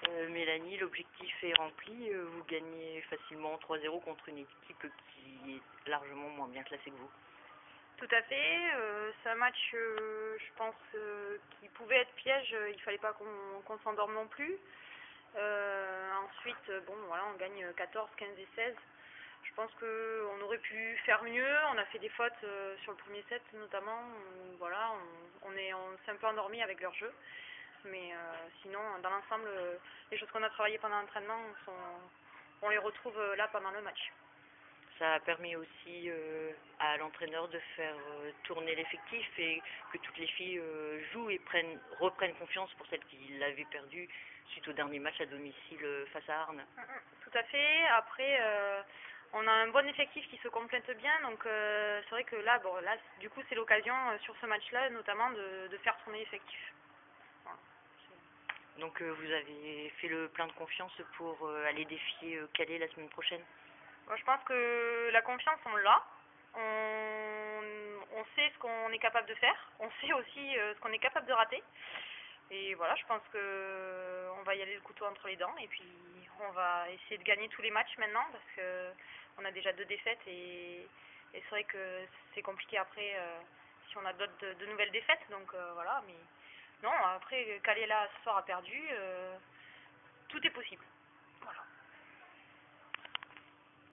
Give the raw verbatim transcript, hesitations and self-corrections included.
Euh, Mélanie, l'objectif est rempli. Euh, vous gagnez facilement trois zéro contre une équipe qui est largement moins bien classée que vous. Tout à fait. Euh, c'est un match, euh, je pense, euh, qui pouvait être piège. Il fallait pas qu'on qu'on s'endorme non plus. Euh, ensuite, bon, voilà, on gagne quatorze, quinze et seize. Je pense qu'on aurait pu faire mieux. On a fait des fautes euh, sur le premier set notamment. Où, voilà, on, on est, on s'est un peu endormi avec leur jeu. Mais euh, sinon, dans l'ensemble, euh, les choses qu'on a travaillées pendant l'entraînement, sont, on les retrouve euh, là pendant le match. Ça a permis aussi euh, à l'entraîneur de faire euh, tourner l'effectif et que toutes les filles euh, jouent et prennent, reprennent confiance pour celles qui l'avaient perdu suite au dernier match à domicile euh, face à Arnes. Tout à fait. Après, euh, on a un bon effectif qui se complète bien, donc euh, c'est vrai que là, bon, là, du coup, c'est l'occasion euh, sur ce match-là, notamment de, de faire tourner l'effectif. Voilà. Donc euh, vous avez fait le plein de confiance pour euh, aller défier euh, Calais la semaine prochaine? Moi, je pense que la confiance, on l'a. On, on sait ce qu'on est capable de faire. On sait aussi euh, ce qu'on est capable de rater. Et voilà, je pense que on va y aller le couteau entre les dents. Et puis, on va essayer de gagner tous les matchs maintenant parce que on a déjà deux défaites et, et c'est vrai que c'est compliqué après euh, si on a d'autres de, de nouvelles défaites. Donc euh, voilà, mais non, après Calais là ce soir a perdu. Euh, tout est possible.